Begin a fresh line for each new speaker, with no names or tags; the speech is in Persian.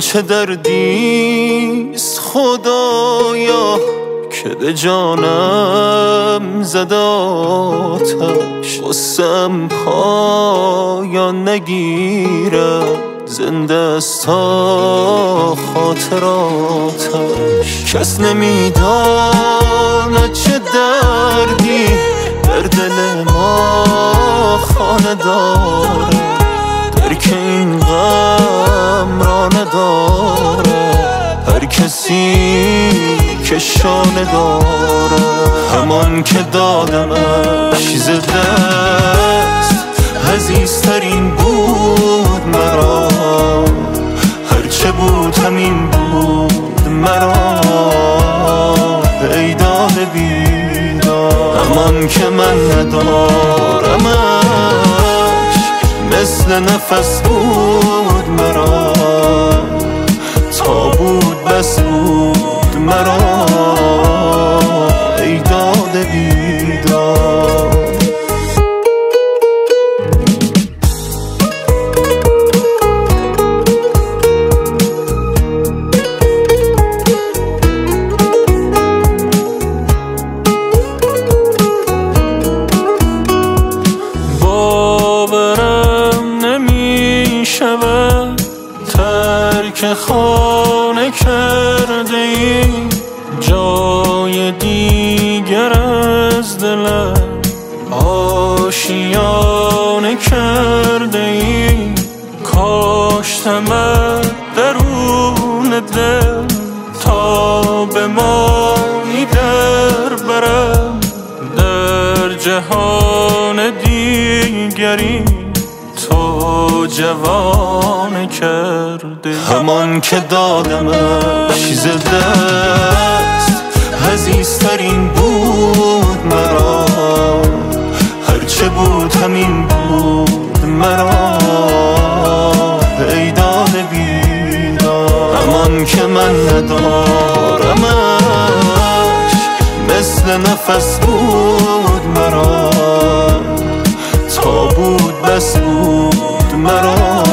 چه دردیست خدایا که به جانم زد آتش، قصم پایان نگیرد زنده است تا خاطراتش. کس نمیداند چه دردی در دل ما خانه داره، درک این غم را نداره هر کسی که شانه داره. همان که دادمش ز دست عزیزترین بود مرا، هرچه بود همین بود مرا. ای داد بیدار همان که من ندارمش، مثل نفس بود مرا، تا بود بس بود مرا. ای داد بیدار ترک خانه کرده ای، جای دیگر از دلم آشیانه کرده ای. کاشتم درون دل تا بمانی در برم، در جهان دیگری تو جوان کرده. همان که دادمش ز دست عزیزترین بود مرا، هرچه بود همین بود مرا. ای داد بیدار همان که من ندارمش، مثل نفس بود مرا، تا بود بس بود مرا.